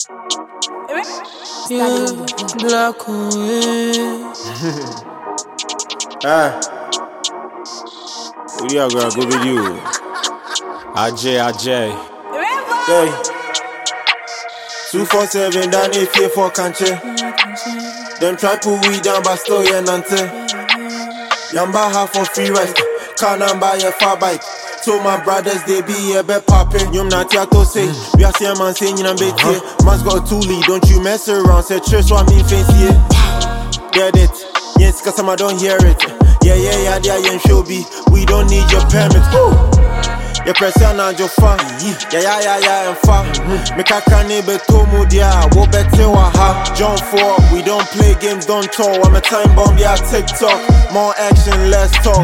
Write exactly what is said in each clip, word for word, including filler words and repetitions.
Yeah, black on Ah, who you gonna go with you? Ajay, Ajay. Hey, two four seven down if you for country. Them try pull we down, but still yeah nante. Yamba half for free rest. Can't buy a far bike. So my brothers they be a bit poppin'. Yum not ya to say. We are seeing man saying I'm bit here. Man's got a toolie, don't you mess around. Say church what I mean fancy it. Get it. Yes, cause I don't hear it. Yeah, yeah, yeah, yeah, yeah, show be. We don't need your permit. Woo! Your person and your fan. Yeah, yeah, yeah, yeah, and far. Make a cannibal to Mudia. Wo better waha. John four, we don't play games, don't talk. I'm a time bomb, yeah, TikTok. More action, less talk.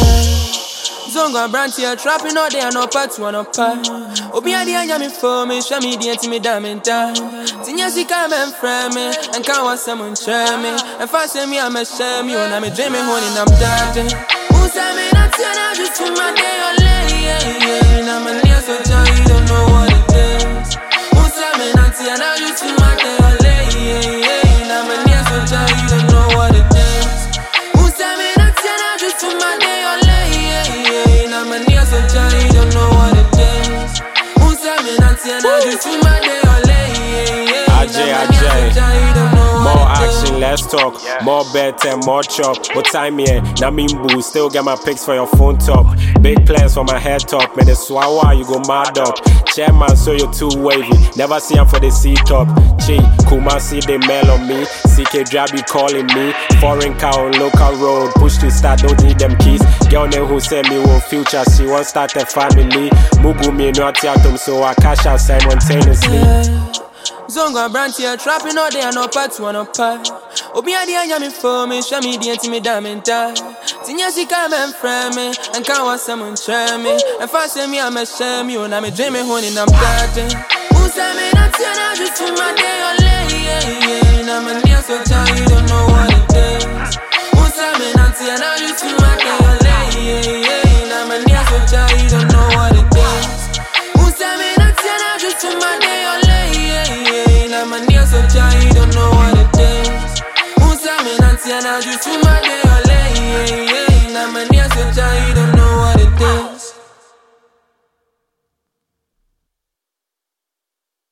Zongo branch here, trapping all day and no part one up. Obi adi anya me for me, show me the intimate diamond. Tinya si come and frame me, and can't want someone share me. And fast me, I'm a shame you, and I'm a dreaming honey, I'm dying. Who's I mean, I'm just to my day or lay, and I'm a near so you don't know what it is. Who's I mean, I'm just to my day or lay, and I'm a near so you don't know what it is. Who's I mean, I'm just to my day or lay, and I'm a near so you don't know what it is. Who's I mean, I'm just to my day or lay, Ajay, Ajay. More action, less talk. Yeah. More bet and more chop. What time here? Namimbu, still get my pics for your phone top. Big plans for my head top. Man, the swawa, you go mad up. Chairman, so you're too wavy. Never see him for the seat top. Chi, Kuma see they mail on me. C K Drabby calling me. Foreign car on local road. Push to start, don't need them keys. Girl name who send me one future. She won't start a family. Mugu me no atiatum, so I cash out simultaneously. Yeah. Zongo branch here, trapping all day and no part one up. Obi adi anya me for me, show me the intimate diamond. Tinya si come and frame me, and can't want someone share me. And fast me, I'm a shame you, and I'm a dreaming honey, I'm dying. Who's I mean, I'm just to my day or lay, and I'm a near so you don't know what it is. Who's I mean, I'm just to